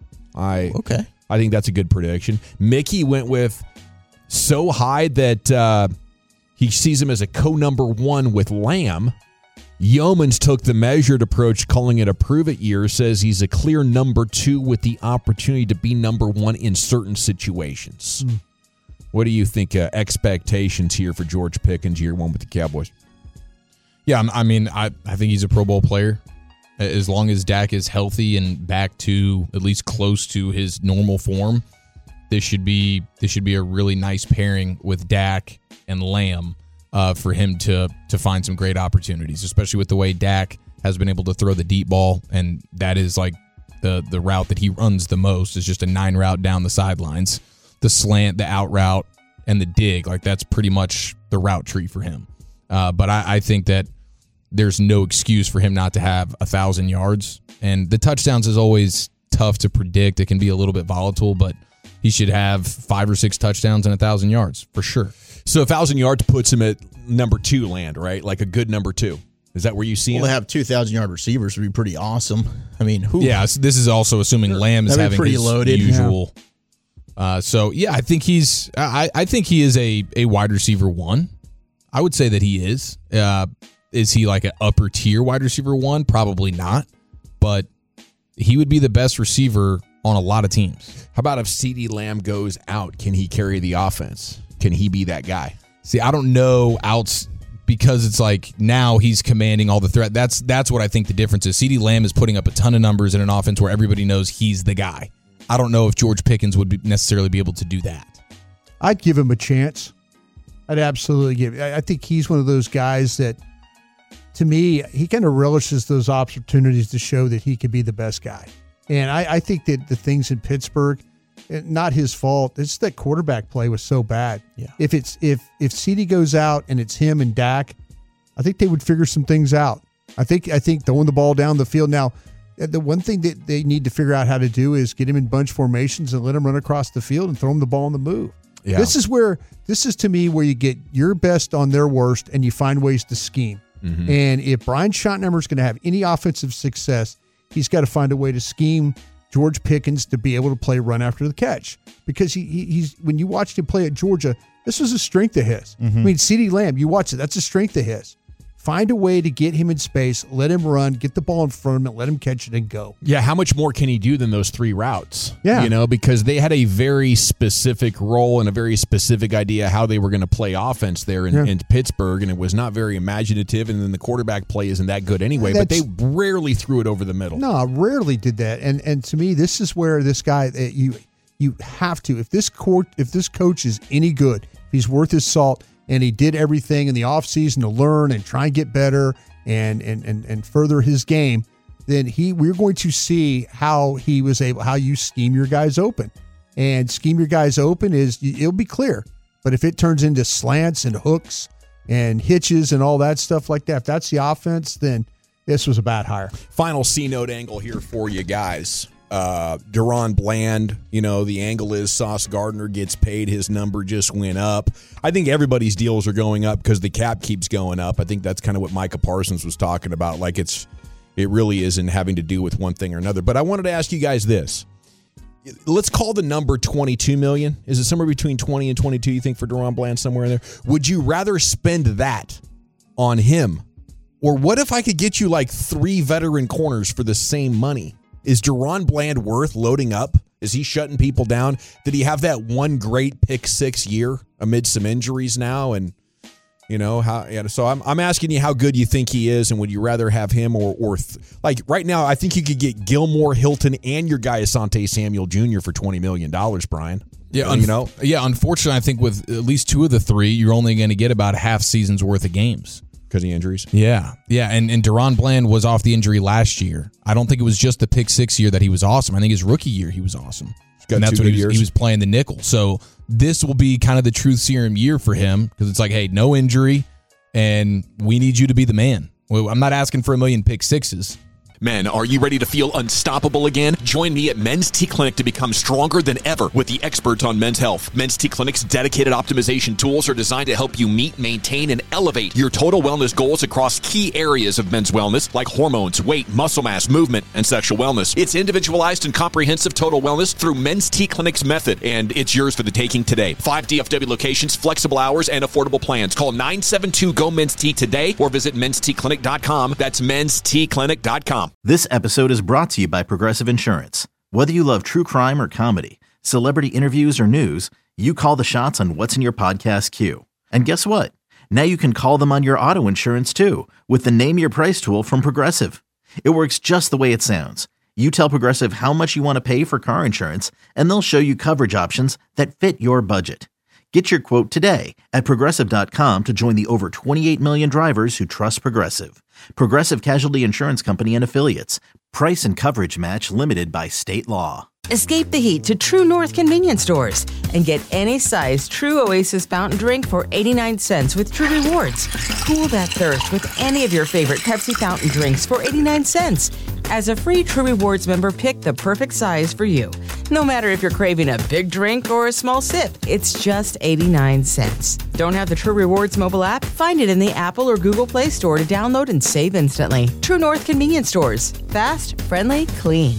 I okay. I think that's a good prediction. Mickey went with so high that uh, he sees him as a co-number one with Lamb. Yeomans took the measured approach, calling it a prove-it year, says he's a clear number two with the opportunity to be number one in certain situations. Mm. What do you think uh, expectations here for George Pickens year one with the Cowboys? Yeah, I mean, I, I think he's a Pro Bowl player. As long as Dak is healthy and back to at least close to his normal form, this should be this should be a really nice pairing with Dak and Lamb uh, for him to to find some great opportunities, especially with the way Dak has been able to throw the deep ball, and that is like the the route that he runs the most is just a nine route down the sidelines, the slant, the out route, and the dig. Like that's pretty much the route tree for him. Uh, but I, I think that there's no excuse for him not to have a thousand yards. And the touchdowns is always tough to predict. It can be a little bit volatile, but he should have five or six touchdowns and a thousand yards for sure. So a thousand yards puts him at number two land, right? Like a good number two. Is that where you see well, him? to have two thousand yard receivers would be pretty awesome. I mean, who? Yeah, so this is also assuming Lamb is having pretty his loaded. usual. Yeah. Uh, so yeah, I think he's. I, I think he is a a wide receiver one. I would say that he is. Uh, is he like an upper tier wide receiver one? Probably not. But he would be the best receiver on a lot of teams. How about if CeeDee Lamb goes out? Can he carry the offense? Can he be that guy? See, I don't know outs because it's like now he's commanding all the threat. That's that's what I think the difference is. CeeDee Lamb is putting up a ton of numbers in an offense where everybody knows he's the guy. I don't know if George Pickens would be necessarily be able to do that. I'd give him a chance. I'd absolutely give. I think he's one of those guys that, to me, he kind of relishes those opportunities to show that he could be the best guy. And I, I think that the things in Pittsburgh, not his fault. It's that quarterback play was so bad. Yeah. If it's if if CeeDee goes out and it's him and Dak, I think they would figure some things out. I think I think throwing the ball down the field now. The one thing that they need to figure out how to do is get him in bunch formations and let him run across the field and throw him the ball on the move. Yeah. This is where this is to me where you get your best on their worst and you find ways to scheme. Mm-hmm. And if Brian Schottenheimer is going to have any offensive success, he's got to find a way to scheme George Pickens to be able to play run after the catch. Because he, he he's when you watched him play at Georgia, this was a strength of his. Mm-hmm. I mean, CeeDee Lamb, you watch it, that's a strength of his. Find a way to get him in space, let him run, get the ball in front of him, let him catch it and go. Yeah, how much more can he do than those three routes? Yeah. You know, because they had a very specific role and a very specific idea how they were going to play offense there in, yeah. in Pittsburgh, and it was not very imaginative, and then the quarterback play isn't that good anyway, That's, but they rarely threw it over the middle. No, rarely did that. And and to me, this is where this guy, you you have to, if this court, if this coach is any good, if he's worth his salt, and he did everything in the offseason to learn and try and get better and, and and and further his game, then he we're going to see how he was able, how you scheme your guys open. And scheme your guys open is, it'll be clear. But if it turns into slants and hooks and hitches and all that stuff like that, if that's the offense, then this was a bad hire. Final C-note angle here for you guys. Uh, DaRon Bland, you know, the angle is Sauce Gardner gets paid. His number just went up. I think everybody's deals are going up because the cap keeps going up. I think that's kind of what Micah Parsons was talking about. Like it's, it really isn't having to do with one thing or another. But I wanted to ask you guys this. Let's call the number twenty-two million dollars. Is it somewhere between twenty and twenty-two, you think, for DaRon Bland, somewhere in there? Would you rather spend that on him? Or what if I could get you like three veteran corners for the same money? Is DaRon Bland worth loading up? Is he shutting people down? Did he have that one great pick six year amid some injuries now? And you know how? Yeah, so I'm I'm asking you how good you think he is, and would you rather have him or or th- like right now? I think you could get Gilmore, Hilton, and your guy Asante Samuel Junior for twenty million dollars, Brian. Yeah, un- you know. Yeah, unfortunately, I think with at least two of the three, you're only going to get about a half season's worth of games because of injuries. Yeah, yeah, and and Deron Bland was off the injury last year. I don't think it was just the pick six year that he was awesome. I think his rookie year he was awesome. Got and that's two when good he was, years. he was playing the nickel. So this will be kind of the truth serum year for him because it's like, hey, no injury, and we need you to be the man. Well, I'm not asking for a million pick sixes. Men, are you ready to feel unstoppable again? Join me at Men's T Clinic to become stronger than ever with the experts on men's health. Men's T Clinic's dedicated optimization tools are designed to help you meet, maintain, and elevate your total wellness goals across key areas of men's wellness like hormones, weight, muscle mass, movement, and sexual wellness. It's individualized and comprehensive total wellness through Men's T Clinic's method, and it's yours for the taking today. Five D F W locations, flexible hours, and affordable plans. Call nine seven two, G O, Men's T today or visit mens t clinic dot com. That's mens t clinic dot com. This episode is brought to you by Progressive Insurance. Whether you love true crime or comedy, celebrity interviews or news, you call the shots on what's in your podcast queue. And guess what? Now you can call them on your auto insurance too with the Name Your Price tool from Progressive. It works just the way it sounds. You tell Progressive how much you want to pay for car insurance, and they'll show you coverage options that fit your budget. Get your quote today at Progressive dot com to join the over twenty-eight million drivers who trust Progressive. Progressive Casualty Insurance Company and Affiliates. Price and coverage match limited by state law. Escape the heat to True North convenience stores and get any size True Oasis fountain drink for eighty-nine cents with True Rewards. Cool that thirst with any of your favorite Pepsi fountain drinks for eighty-nine cents. As a free True Rewards member, pick the perfect size for you. No matter if you're craving a big drink or a small sip, it's just eighty-nine cents. Don't have the True Rewards mobile app? Find it in the Apple or Google Play Store to download and save instantly. True North convenience stores. Fast, friendly, clean.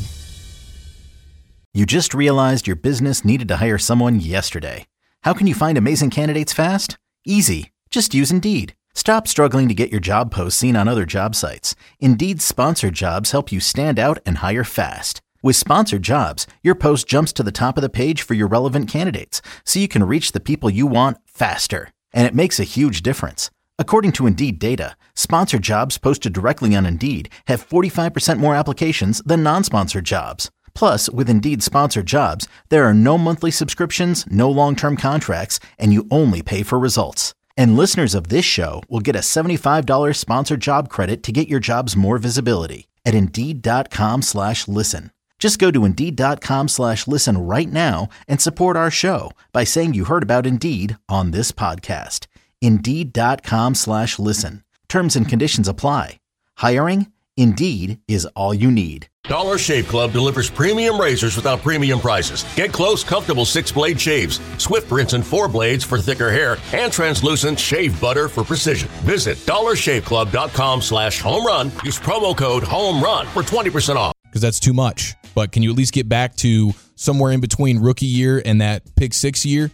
You just realized your business needed to hire someone yesterday. How can you find amazing candidates fast? Easy. Just use Indeed. Stop struggling to get your job posts seen on other job sites. Indeed's sponsored jobs help you stand out and hire fast. With sponsored jobs, your post jumps to the top of the page for your relevant candidates, so you can reach the people you want faster. And it makes a huge difference. According to Indeed data, sponsored jobs posted directly on Indeed have forty-five percent more applications than non-sponsored jobs. Plus, with Indeed sponsored jobs, there are no monthly subscriptions, no long-term contracts, and you only pay for results. And listeners of this show will get a seventy-five dollars sponsored job credit to get your jobs more visibility at Indeed.com slash listen. Just go to Indeed.com slash listen right now and support our show by saying you heard about Indeed on this podcast. Indeed.com slash listen. Terms and conditions apply. Hiring? Indeed is all you need. Dollar Shave Club delivers premium razors without premium prices. Get close, comfortable six-blade shaves, swift rinse and four blades for thicker hair, and translucent shave butter for precision. Visit dollar shave club dot com slash home run. Use promo code HOMERUN for twenty percent off. Because that's too much. But can you at least get back to somewhere in between rookie year and that pick six year?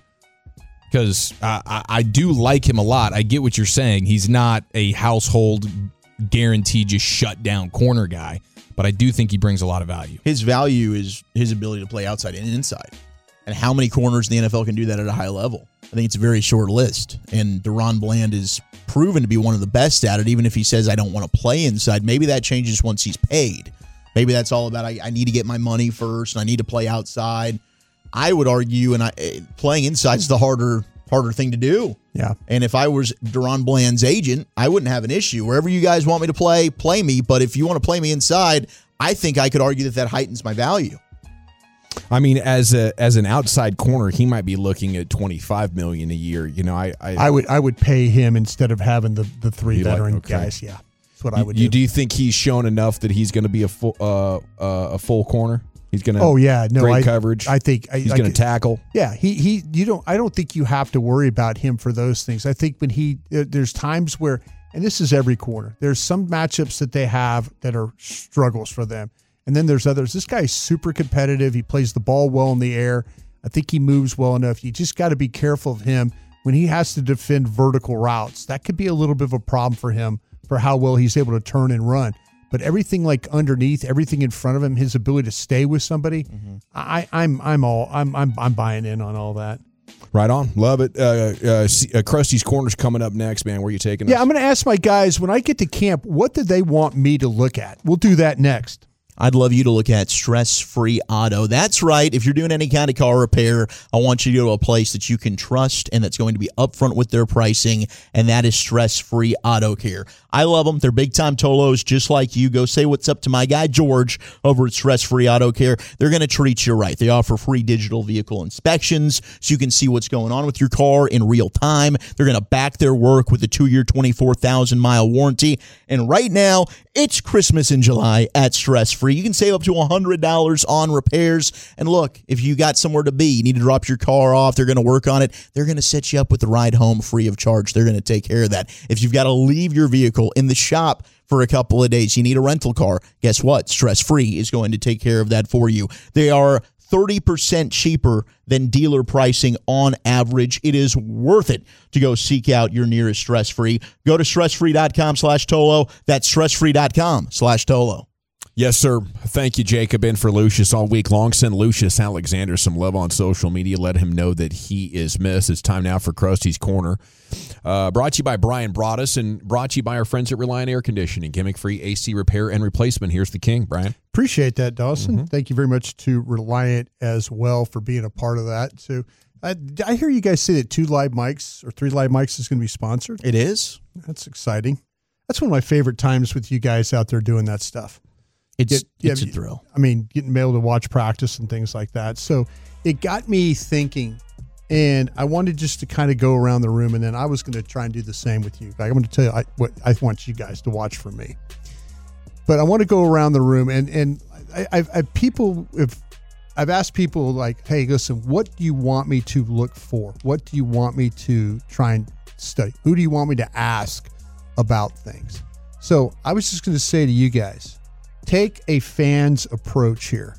Because I, I, I do like him a lot. I get what you're saying. He's not a household guaranteed just shut down corner guy. But I do think he brings a lot of value. His value is his ability to play outside and inside. And how many corners in the N F L can do that at a high level? I think it's a very short list. And Deron Bland is proven to be one of the best at it, even if he says, I don't want to play inside. Maybe that changes once he's paid. Maybe that's all about, I, I need to get my money first, and I need to play outside. I would argue, and I, playing inside is the harder harder thing to do. Yeah. And if I was Deron Bland's agent, I wouldn't have an issue. Wherever you guys want me to play, play me. But if you want to play me inside, I think I could argue that that heightens my value. I mean, as a as an outside corner, he might be looking at twenty-five million dollars a year. You know, I I, I would I would pay him instead of having the, the three You like- veteran okay. guys. Yeah, that's what I you, would you do. do you think he's shown enough that he's going to be a full uh, uh, a full corner? He's going to Oh yeah, no, great I, coverage. I think I, he's I going to could- tackle. Yeah, he he. You don't. I don't think you have to worry about him for those things. I think when he uh, there's times where, and this is every corner. There's some matchups that they have that are struggles for them, and then there's others. This guy's super competitive. He plays the ball well in the air. I think he moves well enough. You just got to be careful of him when he has to defend vertical routes. That could be a little bit of a problem for him for how well he's able to turn and run. but everything like underneath, everything in front of him, his ability to stay with somebody, mm-hmm. I, I'm I'm all I'm I'm I'm buying in on all that. Right on. Love it. Uh, uh, uh, Krusty's Corner's coming up next, man. Where are you taking us? Yeah, I'm going to ask my guys, when I get to camp, what do they want me to look at? We'll do that next. I'd love you to look at Stress Free Auto. That's right. If you're doing any kind of car repair, I want you to go to a place that you can trust and that's going to be upfront with their pricing, and that is Stress Free Auto Care. I love them. They're big-time Tolos just like you. Go say what's up to my guy George over at Stress Free Auto Care. They're going to treat you right. They offer free digital vehicle inspections so you can see what's going on with your car in real time. They're going to back their work with a two-year, twenty-four thousand mile warranty. And right now, it's Christmas in July at Stress Free. You can save up to one hundred dollars on repairs. And look, if you got somewhere to be, you need to drop your car off, they're going to work on it. They're going to set you up with the ride home free of charge. They're going to take care of that. If you've got to leave your vehicle in the shop for a couple of days, you need a rental car, guess what? Stress Free is going to take care of that for you. They are thirty percent cheaper than dealer pricing on average. It is worth it to go seek out your nearest Stress Free. Go to stressfree.com slash Tolo. That's stressfree.com slash Tolo. Yes, sir. Thank you, Jacob, in for Lucius all week long. Send Lucius Alexander some love on social media. Let him know that he is missed. It's time now for Krusty's Corner. Uh, brought to you by Brian Broaddus and brought to you by our friends at Reliant Air Conditioning. Gimmick-free A C repair and replacement. Here's the king, Brian. Appreciate that, Dawson. Mm-hmm. Thank you very much to Reliant as well for being a part of that. So I, I hear you guys say that two live mics or three live mics is going to be sponsored. It is. That's exciting. That's one of my favorite times with you guys out there doing that stuff. It's, Get, it's yeah, a thrill. I mean, getting able to watch practice and things like that. So it got me thinking, and I wanted just to kind of go around the room, and then I was going to try and do the same with you. Like, I'm going to tell you I, what I want you guys to watch for me. But I want to go around the room, and and I, I've, I people if I've asked people like, hey, listen, what do you want me to look for? What do you want me to try and study? Who do you want me to ask about things? So I was just going to say to you guys, take a fan's approach here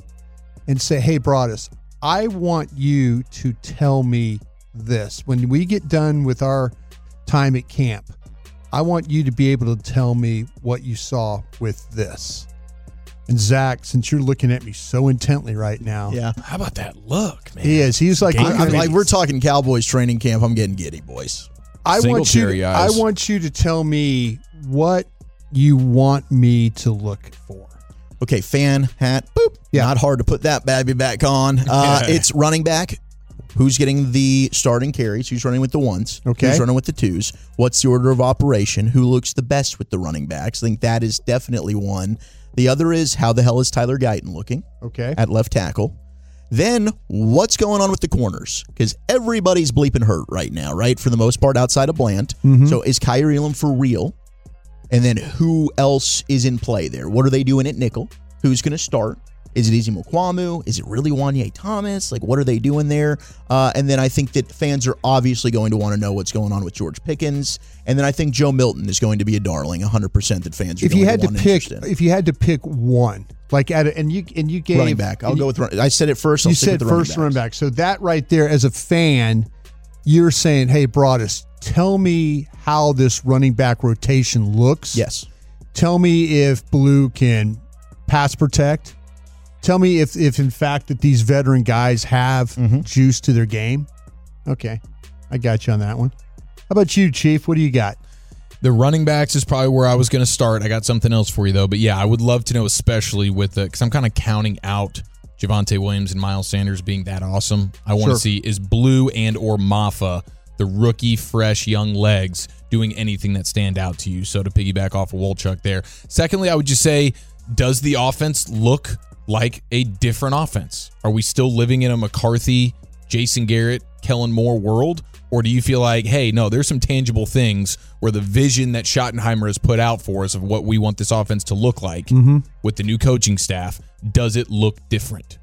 and say, hey, Broaddus, I want you to tell me this. When we get done with our time at camp, I want you to be able to tell me what you saw with this. And Zach, since you're looking at me so intently right now. Yeah. How about that look, man? He is. He's like, I, I'm like we're talking Cowboys training camp. I'm getting giddy, boys. I want you to, I want you to tell me what you want me to look for. Okay, fan, hat, boop. Yeah. Not hard to put that baby back on. Uh, it's running back. Who's getting the starting carries? Who's running with the ones? Okay. Who's running with the twos? What's the order of operation? Who looks the best with the running backs? I think that is definitely one. The other is how the hell is Tyler Guyton looking? Okay. At left tackle. Then what's going on with the corners? Because everybody's bleeping hurt right now, right? For the most part, outside of Bland. Mm-hmm. So is Kyrie Elam for real? And then who else is in play there? What are they doing at nickel? Who's going to start? Is it Izzy Mukwamu? Is it really Wanye Thomas? Like, what are they doing there? Uh, and then I think that fans are obviously going to want to know what's going on with George Pickens. And then I think Joe Milton is going to be a darling, one hundred percent that fans are if going you had to to want pick, in. If you had to pick one, like at a, and you and you gave running back, I'll go with running. I said it first. I'll you stick said with the first running, running back. So that right there, as a fan, you're saying, "Hey, Broaddus, tell me how this running back rotation looks." Yes. Tell me if Blue can pass protect. Tell me if, if in fact, that these veteran guys have mm-hmm. juice to their game. Okay. I got you on that one. How about you, Chief? What do you got? The running backs is probably where I was going to start. I got something else for you, though. But, yeah, I would love to know, especially with the – because I'm kind of counting out Javonte Williams and Miles Sanders being that awesome. I want to sure. see is Blue and or Maffa, the rookie, fresh, young legs, doing anything that stand out to you. So to piggyback off of Wolchuk there. Secondly, I would just say, does the offense look – like a different offense? Are we still living in a McCarthy, Jason Garrett, Kellen Moore world? Or do you feel like, hey, no, there's some tangible things where the vision that Schottenheimer has put out for us of what we want this offense to look like mm-hmm. with the new coaching staff, does it look different?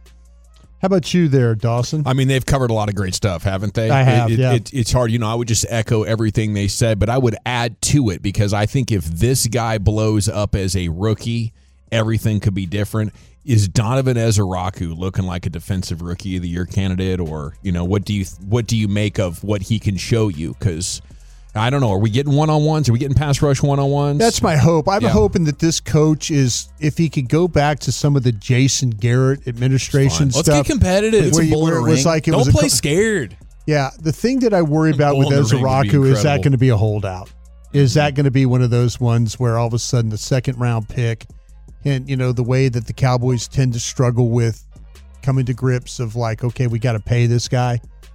How about you there, Dawson? I mean, they've covered a lot of great stuff, haven't they? I have, it, yeah. It, it's hard. You know, I would just echo everything they said, but I would add to it because I think if this guy blows up as a rookie, everything could be different. Is Donovan Ezeraku looking like a defensive rookie of the year candidate, or you know what do you what do you make of what he can show you? Because I don't know. Are we getting one-on-ones? Are we getting pass rush one-on-ones? That's my hope. I'm Yeah. hoping that this coach is, if he could go back to some of the Jason Garrett administration Let's stuff. get competitive. Where, you, where it was like it Don't was a play co- scared. Yeah, the thing that I worry about with Bull in the ring would be Ezeraku is that incredible. going to be a holdout? Is that going to be one of those ones where all of a sudden the second round pick, and you know the way that the Cowboys tend to struggle with coming to grips of like, okay, we got to pay this guy.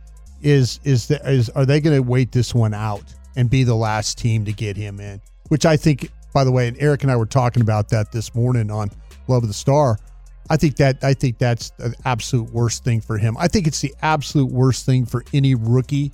Is is the, is are they going to wait this one out and be the last team to get him in? Which I think, by the way, and Eric and I were talking about that this morning on Love of the Star. I think that I think that's the absolute worst thing for him. I think it's the absolute worst thing for any rookie,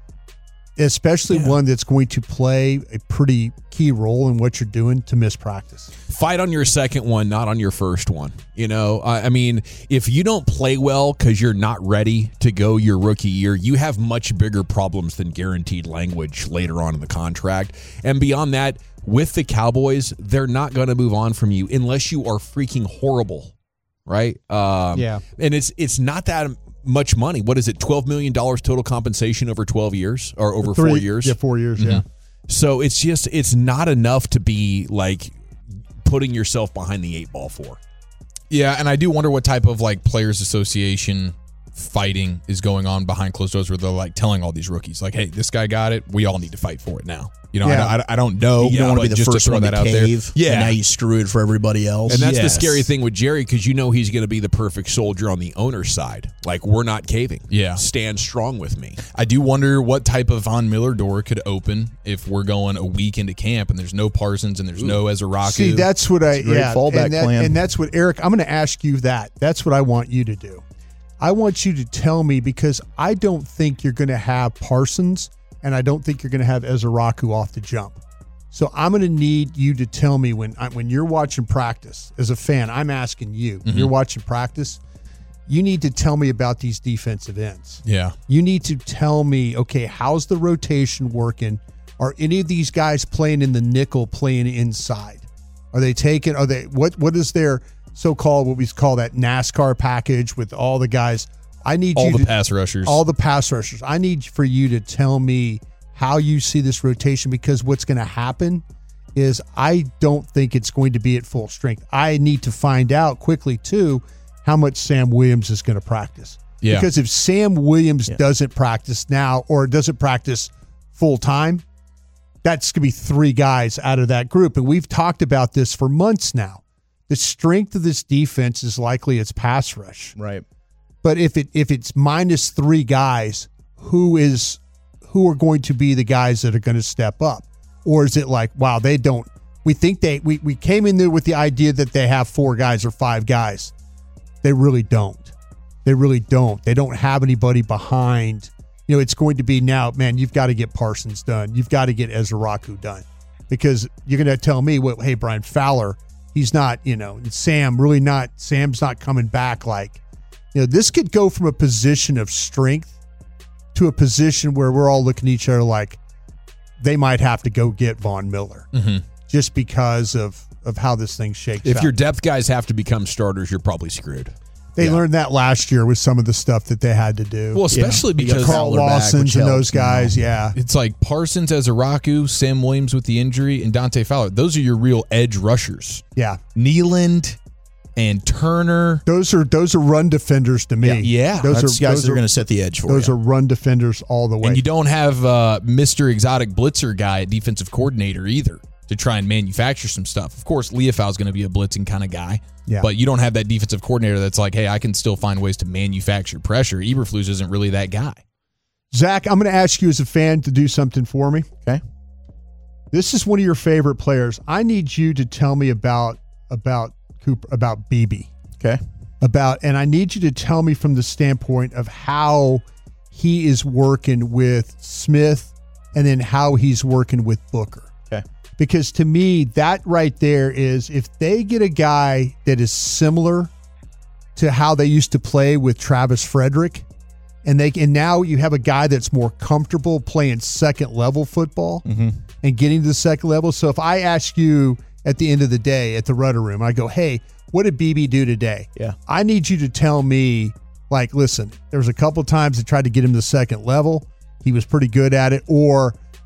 especially Yeah. one that's going to play a pretty key role in what you're doing, to miss practice. Fight on your second one, not on your first one. You know, I, I mean, if you don't play well because you're not ready to go your rookie year, you have much bigger problems than guaranteed language later on in the contract. And beyond that, with the Cowboys, they're not going to move on from you unless you are freaking horrible, right? Um, Yeah. And it's it's not that much money. What is it? twelve million dollars total compensation over twelve years or over Three- four years? Yeah, four years, yeah. So it's just, it's not enough to be like putting yourself behind the eight ball for. Yeah, and I do wonder what type of like players association fighting is going on behind closed doors where they're like telling all these rookies like, hey, this guy got it. We all need to fight for it now. You know, Yeah. I, I, I don't know. You don't want to but be the just first throw one that to out there. cave. Yeah. And now you screw it for everybody else. And that's the Yes. scary thing with Jerry, because you know he's going to be the perfect soldier on the owner's side. Like, we're not caving. Yeah. Stand strong with me. I do wonder what type of Von Miller door could open if we're going a week into camp and there's no Parsons and there's no Ezeraku. See, that's what I a great yeah, fallback and, that, plan. and that's what Eric. I'm going to ask you that. That's what I want you to do. I want you to tell me, because I don't think you're going to have Parsons, and I don't think you're going to have Ezeraku off the jump. So I'm going to need you to tell me when I, when you're watching practice as a fan. I'm asking you. When you're watching practice, you need to tell me about these defensive ends. Yeah. You need to tell me, okay, how's the rotation working? Are any of these guys playing in the nickel, playing inside? Are they taking, are they, what, what is their so-called, what we call that NASCAR package with all the guys? I need All you the to, pass rushers. all the pass rushers. I need for you to tell me how you see this rotation, because what's going to happen is I don't think it's going to be at full strength. I need to find out quickly, too, how much Sam Williams is going to practice. Yeah. Because if Sam Williams doesn't practice now or doesn't practice full time, that's going to be three guys out of that group. And we've talked about this for months now. The strength of this defense is likely its pass rush. Right. But if it if it's minus three guys, who is who are going to be the guys that are going to step up? Or is it like, wow, they don't, we think they, we, we came in there with the idea that they have four guys or five guys. They really don't. They really don't. They don't have anybody behind. You know, it's going to be now, man, you've got to get Parsons done. You've got to get Ezeraku done, because you're going to tell me, well, hey, Brian Fowler, he's not, you know, Sam really not, Sam's not coming back. Like, you know, this could go from a position of strength to a position where we're all looking at each other like they might have to go get Von Miller Mm-hmm. just because of, of how this thing shakes If out. your depth guys have to become starters, you're probably screwed. They Yeah. learned that last year with some of the stuff that they had to do. Well, especially You got because Carl Fowler back, Lawson's which and helps, those guys, yeah. it's like Parsons, Ezeraku, Sam Williams with the injury, and Dante Fowler. Those are your real edge rushers. Yeah. Nealand and Turner. Those are those are run defenders to me. Yeah. Yeah. Those That's are guys those that are are, going to set the edge for those you. are run defenders all the way. And you don't have uh, Mister Exotic Blitzer guy at defensive coordinator either to try and manufacture some stuff. Of course, Leofau's going to be a blitzing kind of guy. Yeah. But you don't have that defensive coordinator that's like, hey, I can still find ways to manufacture pressure. Eberflus isn't really that guy. Zach, I'm going to ask you as a fan to do something for me. Okay. This is one of your favorite players. I need you to tell me about about Cooper, about B B. Okay. About, and I need you to tell me from the standpoint of how he is working with Smith and then how he's working with Booker. Okay. Because to me, that right there is, if they get a guy that is similar to how they used to play with Travis Frederick, and they and now you have a guy that's more comfortable playing second level football Mm-hmm. and getting to the second level. So if I ask you at the end of the day at the Rudder Room, I go, hey, what did B B do today? Yeah. I need you to tell me, like, listen, there was a couple times they tried to get him to the second level. He was pretty good at it. Or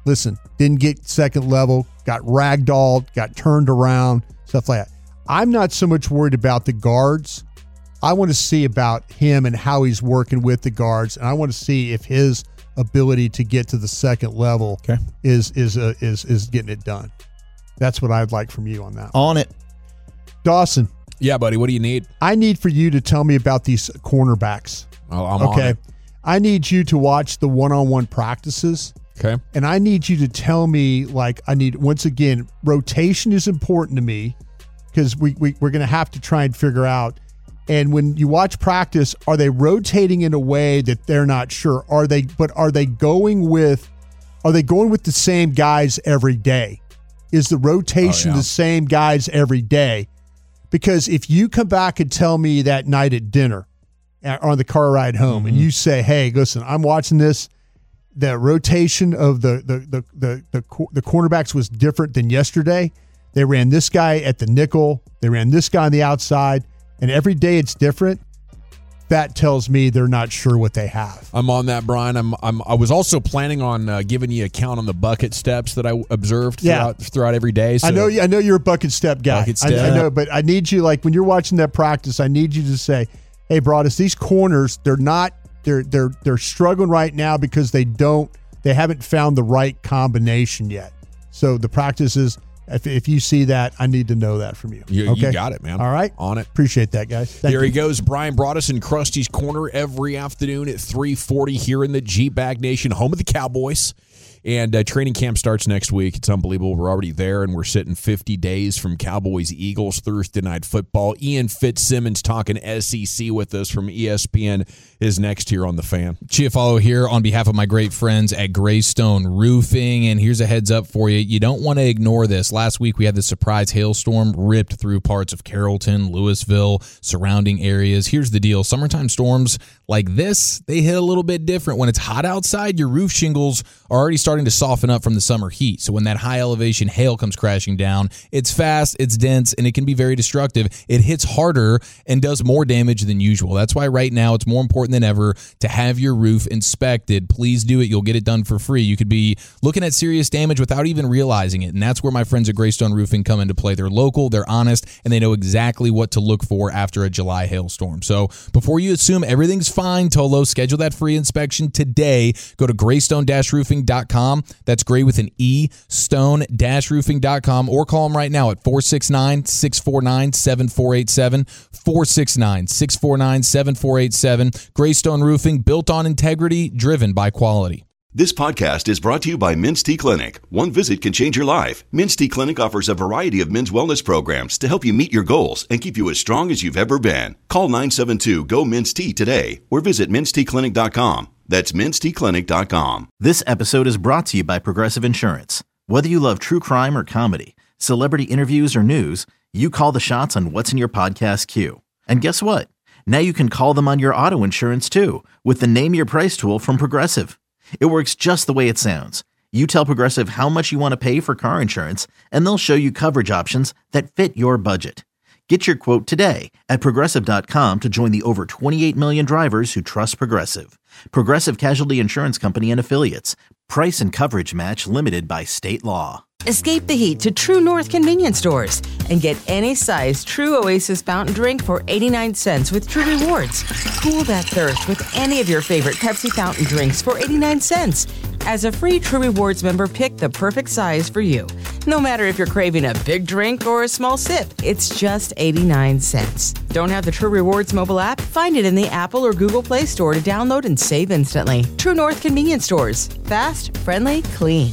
listen, didn't get second level, got ragdolled, got turned around, stuff like that. I'm not so much worried about the guards. I want to see about him and how he's working with the guards, and I want to see if his ability to get to the second level okay. is is uh, is is getting it done. That's what I'd like from you on that. On it. Dawson. Yeah, buddy. What do you need? I need for you to tell me about these cornerbacks. Oh, I'm okay. on it. I need you to watch the one-on-one practices. Okay. And I need you to tell me, like, I need, once again, rotation is important to me because we, we, we're going to have to try and figure out. And when you watch practice, are they rotating in a way that they're not sure? Are they, but are they going with, are they going with the same guys every day? Is the rotation oh, yeah. the same guys every day? Because if you come back and tell me that night at dinner or on the car ride home mm-hmm. and you say, hey, listen, I'm watching this, the rotation of the, the, the, the, the, the cornerbacks was different than yesterday. They ran this guy at the nickel. They ran this guy on the outside. And every day it's different. That tells me they're not sure what they have. I'm on that, Brian. I'm. I'm. I was also planning on uh, giving you a count on the bucket steps that I observed throughout yeah. throughout every day. So. I know. I know you're a bucket step guy. Bucket step. I, I know, but I need you, like when you're watching that practice, I need you to say, "Hey, Broadus, these corners, they're not. They're they're they're struggling right now because they don't. They haven't found the right combination yet. So the practices." If, if you see that, I need to know that from you. You, okay? you got it, man. All right. On it. Appreciate that, guys. Thank Here you. he goes. Brian Broaddus in Krusty's Corner every afternoon at three forty here in the G-Bag Nation, home of the Cowboys. And uh, training camp starts next week. It's unbelievable. We're already there, and we're sitting fifty days from Cowboys-Eagles Thursday Night Football. Ian Fitzsimmons talking S E C with us from E S P N is next here on The Fan. Chiafalo here on behalf of my great friends at Greystone Roofing, and here's a heads up for you. You don't want to ignore this. Last week we had the surprise hailstorm ripped through parts of Carrollton, Louisville, surrounding areas. Here's the deal. Summertime storms like this, they hit a little bit different. When it's hot outside, your roof shingles are already starting to soften up from the summer heat. So when that high elevation hail comes crashing down, it's fast, it's dense, and it can be very destructive. It hits harder and does more damage than usual. That's why right now it's more important than ever to have your roof inspected. Please do it. You'll get it done for free. You could be looking at serious damage without even realizing it. And that's where my friends at Greystone Roofing come into play. They're local, they're honest, and they know exactly what to look for after a July hailstorm. So before you assume everything's fine, Tolo, schedule that free inspection today. Go to greystone dash roofing dot com. That's gray with an E, stone dash roofing dot com, or call them right now at four six nine, six four nine, seven four eight seven, four six nine, six four nine, seven four eight seven. Greystone Roofing, built on integrity, driven by quality. This podcast is brought to you by Men's T Clinic. One visit can change your life. Men's T Clinic offers a variety of men's wellness programs to help you meet your goals and keep you as strong as you've ever been. Call nine seven two, G O, M E N S T today or visit mens t clinic dot com. That's mens t clinic dot com. This episode is brought to you by Progressive Insurance. Whether you love true crime or comedy, celebrity interviews or news, you call the shots on what's in your podcast queue. And guess what? Now you can call them on your auto insurance too with the Name Your Price tool from Progressive. It works just the way it sounds. You tell Progressive how much you want to pay for car insurance, and they'll show you coverage options that fit your budget. Get your quote today at progressive dot com to join the over twenty-eight million drivers who trust Progressive. Progressive Casualty Insurance Company and Affiliates. Price and coverage match limited by state law. Escape the heat to True North convenience stores and get any size True Oasis fountain drink for eighty-nine cents with True Rewards. Cool that thirst with any of your favorite Pepsi fountain drinks for eighty-nine cents. As a free True Rewards member, pick the perfect size for you. No matter if you're craving a big drink or a small sip, it's just eighty-nine cents. Don't have the True Rewards mobile app? Find it in the Apple or Google Play Store to download and save instantly. True North convenience stores. Fast, friendly, clean.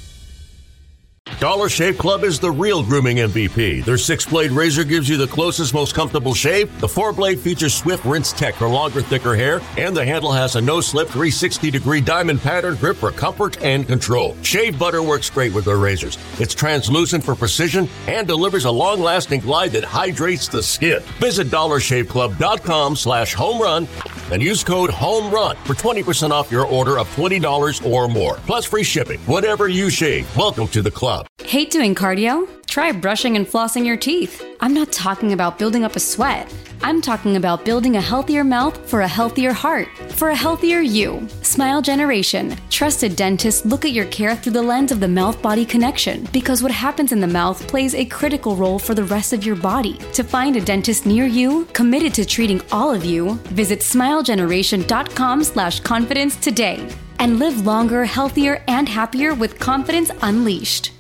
Dollar Shave Club is the real grooming M V P. Their six-blade razor gives you the closest, most comfortable shave. The four-blade features Swift Rinse Tech for longer, thicker hair, and the handle has a no-slip three sixty degree diamond pattern grip for comfort and control. Shave butter works great with their razors. It's translucent for precision and delivers a long-lasting glide that hydrates the skin. Visit dollar shave club dot com slash home run and use code HOMERUN for twenty percent off your order of twenty dollars or more, plus free shipping. Whatever you shave, welcome to the club. Hate doing cardio? Try brushing and flossing your teeth. I'm not talking about building up a sweat. I'm talking about building a healthier mouth for a healthier heart, for a healthier you. Smile Generation. Trusted dentists look at your care through the lens of the mouth-body connection, because what happens in the mouth plays a critical role for the rest of your body. To find a dentist near you, committed to treating all of you, visit smilegeneration.com slash confidence today and live longer, healthier, and happier with confidence unleashed.